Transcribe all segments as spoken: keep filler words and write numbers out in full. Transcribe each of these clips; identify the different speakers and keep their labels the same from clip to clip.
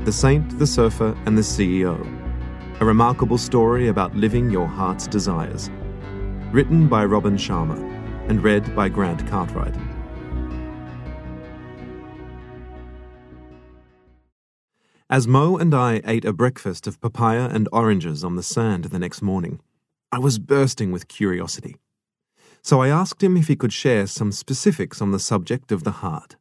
Speaker 1: The Saint, the Surfer, and the C E O. A remarkable story about living your heart's desires. Written by Robin Sharma and read by Grant Cartwright. As Mo and I ate a breakfast of papaya and oranges on the sand the next morning, I was bursting with curiosity. So I asked him if he could share some specifics on the subject of the heart.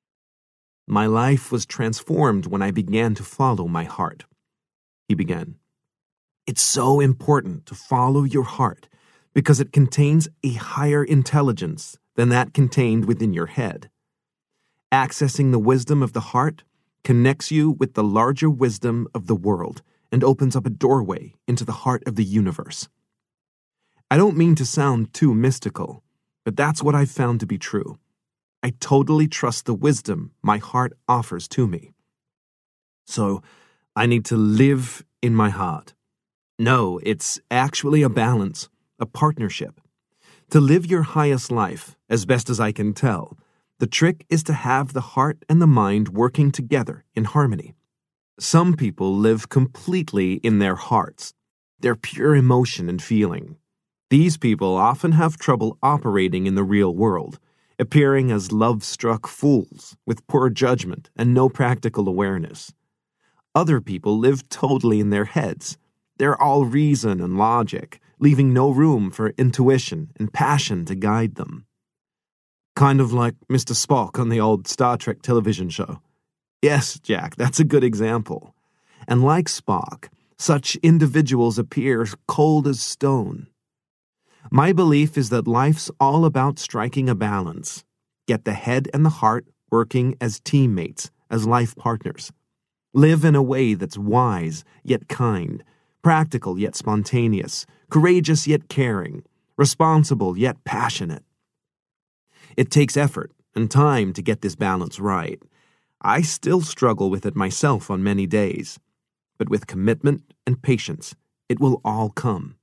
Speaker 1: My life was transformed when I began to follow my heart. He began. It's so important to follow your heart because it contains a higher intelligence than that contained within your head. Accessing the wisdom of the heart connects you with the larger wisdom of the world and opens up a doorway into the heart of the universe. I don't mean to sound too mystical, but that's what I've found to be true. I totally trust the wisdom my heart offers to me. So, I need to live in my heart. No, it's actually a balance, a partnership. To live your highest life, as best as I can tell, the trick is to have the heart and the mind working together in harmony. Some people live completely in their hearts, their pure emotion and feeling. These people often have trouble operating in the real world, appearing as love-struck fools with poor judgment and no practical awareness. Other people live totally in their heads. They're all reason and logic, leaving no room for intuition and passion to guide them. Kind of like Mister Spock on the old Star Trek television show. Yes, Jack, that's a good example. And like Spock, such individuals appear cold as stone. My belief is that life's all about striking a balance. Get the head and the heart working as teammates, as life partners. Live in a way that's wise yet kind, practical yet spontaneous, courageous yet caring, responsible yet passionate. It takes effort and time to get this balance right. I still struggle with it myself on many days, but with commitment and patience, it will all come.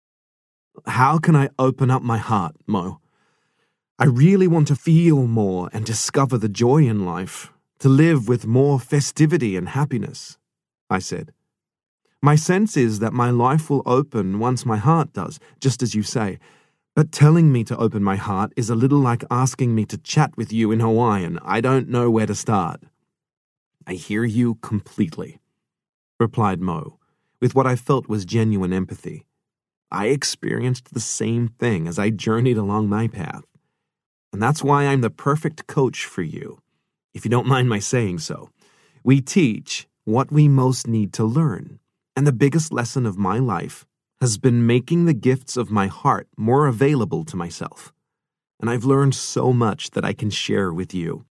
Speaker 1: How can I open up my heart, Mo? I really want to feel more and discover the joy in life, to live with more festivity and happiness, I said. My sense is that my life will open once my heart does, just as you say, but telling me to open my heart is a little like asking me to chat with you in Hawaiian. I don't know where to start. I hear you completely, replied Mo, with what I felt was genuine empathy. I experienced the same thing as I journeyed along my path. And that's why I'm the perfect coach for you, if you don't mind my saying so. We teach what we most need to learn, and the biggest lesson of my life has been making the gifts of my heart more available to myself. And I've learned so much that I can share with you.